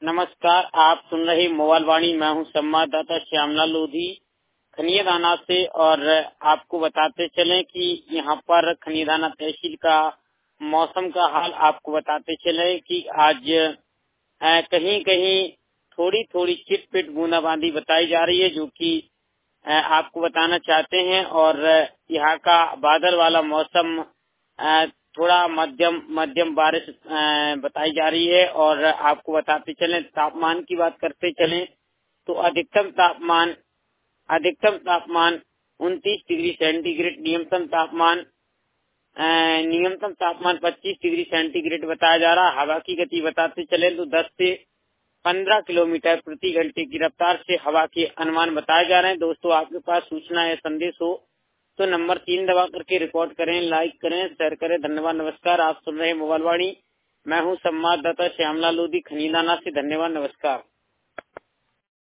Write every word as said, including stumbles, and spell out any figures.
नमस्कार, आप सुन रहे मोबाइल वाणी। मैं हूं संवाददाता श्यामलाल लोधी खनियादाना से। और आपको बताते चलें कि यहां पर खनियादाना तहसील का मौसम का हाल आपको बताते चले कि आज कहीं कहीं थोड़ी थोड़ी चिटपिट बूंदाबांदी बताई जा रही है, जो कि आपको बताना चाहते हैं। और यहाँ का बादल वाला मौसम थोड़ा मध्यम मध्यम बारिश बताई जा रही है। और आपको बताते चलें, तापमान की बात करते चलें तो अधिकतम तापमान अधिकतम तापमान उनतीस डिग्री सेंटीग्रेड, न्यूनतम तापमान न्यूनतम तापमान पच्चीस डिग्री सेंटीग्रेड बताया जा रहा। हवा की गति बताते चले तो दस से पंद्रह किलोमीटर प्रति घंटे की रफ्तार से हवा के अनुमान बताए जा रहे हैं। दोस्तों, आपके पास सूचना या संदेश हो तो नंबर तीन दबा करके रिकॉर्ड करें, लाइक करें, शेयर करें। धन्यवाद, नमस्कार। आप सुन रहे हैं मोबाइल वाणी। मैं हूं संवाददाता श्यामलाल लोधी खनियादाना से। धन्यवाद, नमस्कार।